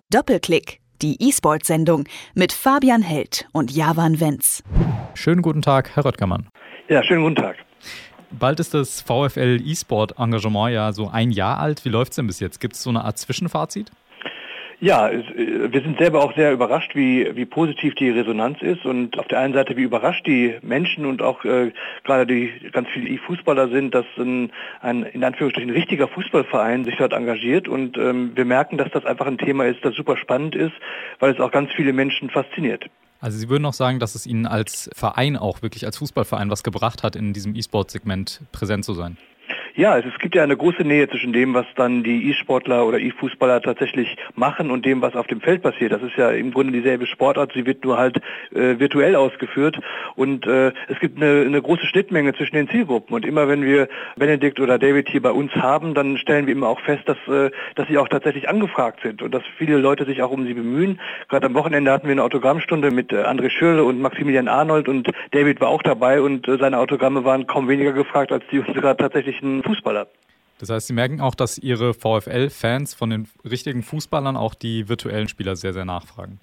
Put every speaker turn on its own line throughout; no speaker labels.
Doppelklick, die E-Sport-Sendung mit Fabian Held und Javan Wenz.
Schönen guten Tag, Herr Röttgermann.
Ja, schönen guten Tag.
Bald ist das VfL E-Sport-Engagement ja so ein Jahr alt. Wie läuft es denn bis jetzt? Gibt es so eine Art Zwischenfazit?
Ja, wir sind selber auch sehr überrascht, wie positiv die Resonanz ist und auf der einen Seite, wie überrascht die Menschen und auch gerade die ganz viele E-Fußballer sind, dass ein in Anführungsstrichen richtiger Fußballverein sich dort engagiert und wir merken, dass das einfach ein Thema ist, das super spannend ist, weil es auch ganz viele Menschen fasziniert.
Also Sie würden auch sagen, dass es Ihnen als Verein auch wirklich als Fußballverein was gebracht hat, in diesem E-Sport-Segment präsent zu sein?
Ja, es gibt ja eine große Nähe zwischen dem, was dann die E-Sportler oder E-Fußballer tatsächlich machen und dem, was auf dem Feld passiert. Das ist ja im Grunde dieselbe Sportart, sie wird nur halt virtuell ausgeführt und es gibt eine große Schnittmenge zwischen den Zielgruppen und immer wenn wir Benedikt oder David hier bei uns haben, dann stellen wir immer auch fest, dass sie auch tatsächlich angefragt sind und dass viele Leute sich auch um sie bemühen. Gerade am Wochenende hatten wir eine Autogrammstunde mit André Schürrle und Maximilian Arnold und David war auch dabei und seine Autogramme waren kaum weniger gefragt als die unserer tatsächlichen Fußballer.
Das heißt, Sie merken auch, dass Ihre VfL-Fans von den richtigen Fußballern auch die virtuellen Spieler sehr, sehr nachfragen.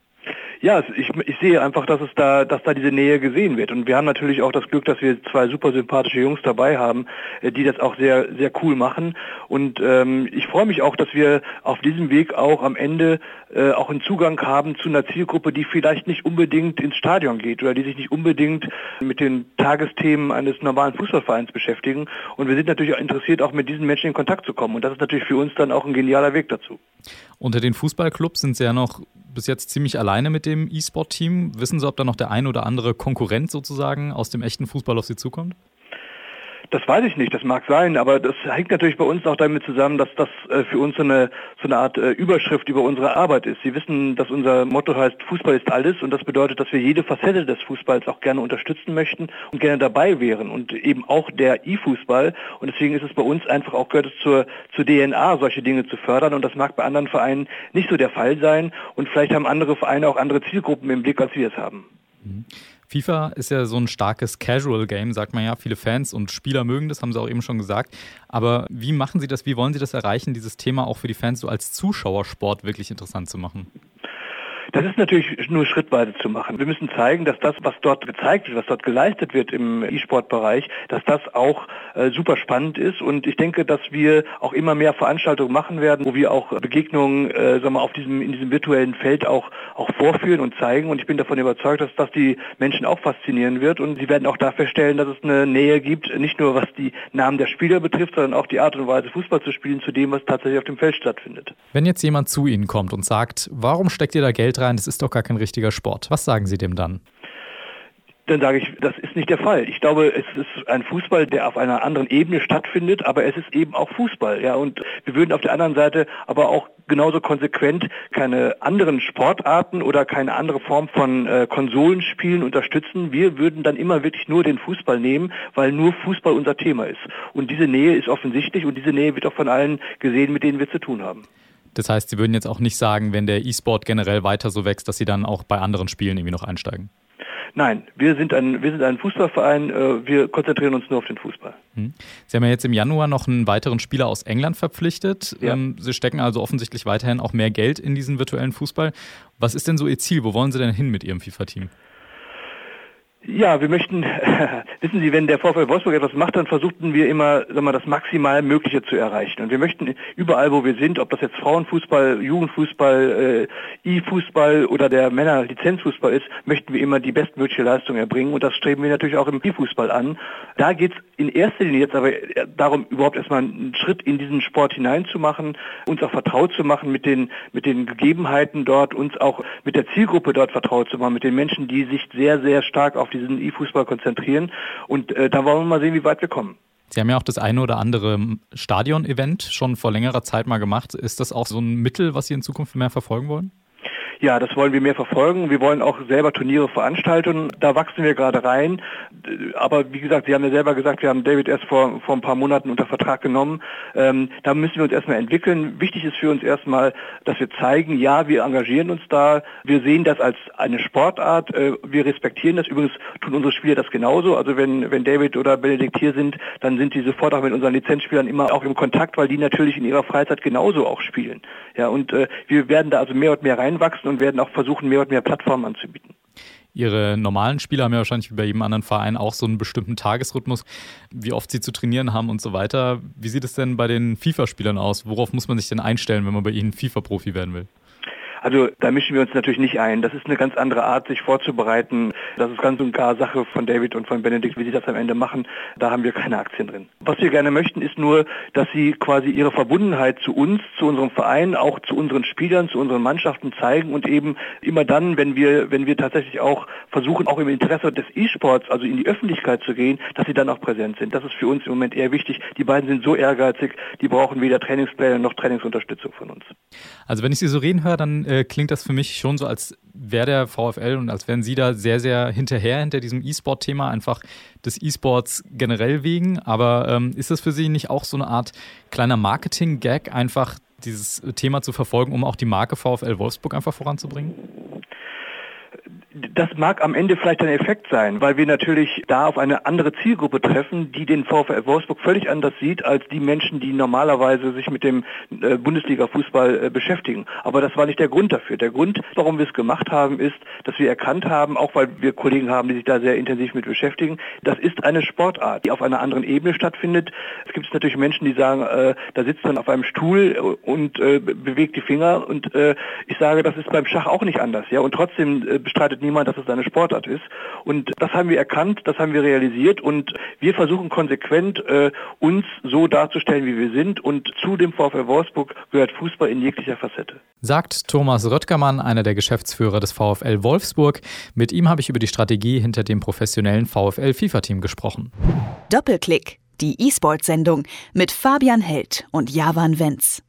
Ja, ich sehe einfach, dass da diese Nähe gesehen wird. Und wir haben natürlich auch das Glück, dass wir zwei super sympathische Jungs dabei haben, die das auch sehr, sehr cool machen. Und ich freue mich auch, dass wir auf diesem Weg auch am Ende auch einen Zugang haben zu einer Zielgruppe, die vielleicht nicht unbedingt ins Stadion geht oder die sich nicht unbedingt mit den Tagesthemen eines normalen Fußballvereins beschäftigen. Und wir sind natürlich auch interessiert, auch mit diesen Menschen in Kontakt zu kommen. Und das ist natürlich für uns dann auch ein genialer Weg dazu.
Unter den Fußballclubs sind Sie ja noch bis jetzt ziemlich alleine mit dem E-Sport-Team. Wissen Sie, ob da noch der ein oder andere Konkurrent sozusagen aus dem echten Fußball auf Sie zukommt?
Das weiß ich nicht, das mag sein, aber das hängt natürlich bei uns auch damit zusammen, dass das für uns so eine Art Überschrift über unsere Arbeit ist. Sie wissen, dass unser Motto heißt, Fußball ist alles und das bedeutet, dass wir jede Facette des Fußballs auch gerne unterstützen möchten und gerne dabei wären und eben auch der E-Fußball und deswegen ist es bei uns einfach auch, gehört es zur DNA, solche Dinge zu fördern und das mag bei anderen Vereinen nicht so der Fall sein und vielleicht haben andere Vereine auch andere Zielgruppen im Blick, als wir es haben.
FIFA ist ja so ein starkes Casual-Game, sagt man ja. Viele Fans und Spieler mögen das, haben Sie auch eben schon gesagt. Aber wie machen Sie das, wie wollen Sie das erreichen, dieses Thema auch für die Fans so als Zuschauersport wirklich interessant zu machen?
Das ist natürlich nur schrittweise zu machen. Wir müssen zeigen, dass das, was dort gezeigt wird, was dort geleistet wird im E-Sport-Bereich, dass das auch super spannend ist. Und ich denke, dass wir auch immer mehr Veranstaltungen machen werden, wo wir auch Begegnungen in diesem virtuellen Feld auch vorführen und zeigen. Und ich bin davon überzeugt, dass das die Menschen auch faszinieren wird. Und sie werden auch da feststellen, dass es eine Nähe gibt, nicht nur was die Namen der Spieler betrifft, sondern auch die Art und Weise, Fußball zu spielen, zu dem, was tatsächlich auf dem Feld stattfindet.
Wenn jetzt jemand zu Ihnen kommt und sagt, warum steckt ihr da Geld rein, das ist doch gar kein richtiger Sport. Was sagen Sie dem dann?
Dann sage ich, das ist nicht der Fall. Ich glaube, es ist ein Fußball, der auf einer anderen Ebene stattfindet, aber es ist eben auch Fußball. Ja, und wir würden auf der anderen Seite aber auch genauso konsequent keine anderen Sportarten oder keine andere Form von Konsolenspielen unterstützen. Wir würden dann immer wirklich nur den Fußball nehmen, weil nur Fußball unser Thema ist. Und diese Nähe ist offensichtlich und diese Nähe wird auch von allen gesehen, mit denen wir zu tun haben.
Das heißt, Sie würden jetzt auch nicht sagen, wenn der E-Sport generell weiter so wächst, dass Sie dann auch bei anderen Spielen irgendwie noch einsteigen?
Nein, wir sind ein Fußballverein, wir konzentrieren uns nur auf den Fußball.
Sie haben ja jetzt im Januar noch einen weiteren Spieler aus England verpflichtet. Ja. Sie stecken also offensichtlich weiterhin auch mehr Geld in diesen virtuellen Fußball. Was ist denn so Ihr Ziel? Wo wollen Sie denn hin mit Ihrem FIFA-Team?
Ja, wir möchten, wissen Sie, wenn der VfL Wolfsburg etwas macht, dann versuchten wir immer, das maximal Mögliche zu erreichen. Und wir möchten überall, wo wir sind, ob das jetzt Frauenfußball, Jugendfußball, E-Fußball oder der Männer-Lizenzfußball ist, möchten wir immer die bestmögliche Leistung erbringen. Und das streben wir natürlich auch im E-Fußball an. Da geht es in erster Linie jetzt aber darum, überhaupt erstmal einen Schritt in diesen Sport hineinzumachen, uns auch vertraut zu machen mit den Gegebenheiten dort, uns auch mit der Zielgruppe dort vertraut zu machen, mit den Menschen, die sich sehr, sehr stark auf diesen E-Fußball konzentrieren und da wollen wir mal sehen, wie weit wir kommen.
Sie haben ja auch das eine oder andere Stadion-Event schon vor längerer Zeit mal gemacht. Ist das auch so ein Mittel, was Sie in Zukunft mehr verfolgen wollen?
Ja, das wollen wir mehr verfolgen. Wir wollen auch selber Turniere veranstalten. Da wachsen wir gerade rein. Aber wie gesagt, Sie haben ja selber gesagt, wir haben David erst vor ein paar Monaten unter Vertrag genommen. Da müssen wir uns erstmal entwickeln. Wichtig ist für uns erstmal, dass wir zeigen, ja, wir engagieren uns da. Wir sehen das als eine Sportart. Wir respektieren das. Übrigens tun unsere Spieler das genauso. Also wenn David oder Benedikt hier sind, dann sind die sofort auch mit unseren Lizenzspielern immer auch im Kontakt, weil die natürlich in ihrer Freizeit genauso auch spielen. Ja, und wir werden da also mehr und mehr reinwachsen und werden auch versuchen, mehr und mehr Plattformen anzubieten.
Ihre normalen Spieler haben ja wahrscheinlich wie bei jedem anderen Verein auch so einen bestimmten Tagesrhythmus, wie oft sie zu trainieren haben und so weiter. Wie sieht es denn bei den FIFA-Spielern aus? Worauf muss man sich denn einstellen, wenn man bei ihnen FIFA-Profi werden will?
Also da mischen wir uns natürlich nicht ein. Das ist eine ganz andere Art, sich vorzubereiten. Das ist ganz und gar Sache von David und von Benedikt, wie sie das am Ende machen. Da haben wir keine Aktien drin. Was wir gerne möchten, ist nur, dass sie quasi ihre Verbundenheit zu uns, zu unserem Verein, auch zu unseren Spielern, zu unseren Mannschaften zeigen und eben immer dann, wenn wir tatsächlich auch versuchen, auch im Interesse des E-Sports, also in die Öffentlichkeit zu gehen, dass sie dann auch präsent sind. Das ist für uns im Moment eher wichtig. Die beiden sind so ehrgeizig, die brauchen weder Trainingspläne noch Trainingsunterstützung von uns.
Also wenn ich Sie so reden höre, dann klingt das für mich schon so, als wäre der VfL und als wären Sie da sehr, sehr hinter diesem E-Sport-Thema, einfach des E-Sports generell wegen. Aber ist das für Sie nicht auch so eine Art kleiner Marketing-Gag, einfach dieses Thema zu verfolgen, um auch die Marke VfL Wolfsburg einfach voranzubringen?
Das mag am Ende vielleicht ein Effekt sein, weil wir natürlich da auf eine andere Zielgruppe treffen, die den VfL Wolfsburg völlig anders sieht als die Menschen, die normalerweise sich mit dem Bundesliga-Fußball beschäftigen. Aber das war nicht der Grund dafür. Der Grund, warum wir es gemacht haben, ist, dass wir erkannt haben, auch weil wir Kollegen haben, die sich da sehr intensiv mit beschäftigen, das ist eine Sportart, die auf einer anderen Ebene stattfindet. Es gibt natürlich Menschen, die sagen, da sitzt man auf einem Stuhl und bewegt die Finger und ich sage, das ist beim Schach auch nicht anders. Ja, und trotzdem bestreitet niemand, dass es eine Sportart ist. Und das haben wir erkannt, das haben wir realisiert und wir versuchen konsequent, uns so darzustellen, wie wir sind. Und zu dem VfL Wolfsburg gehört Fußball in jeglicher Facette.
Sagt Thomas Röttgermann, einer der Geschäftsführer des VfL Wolfsburg. Mit ihm habe ich über die Strategie hinter dem professionellen VfL-FIFA-Team gesprochen.
Doppelklick, die E-Sport-Sendung mit Fabian Held und Javan Wenz.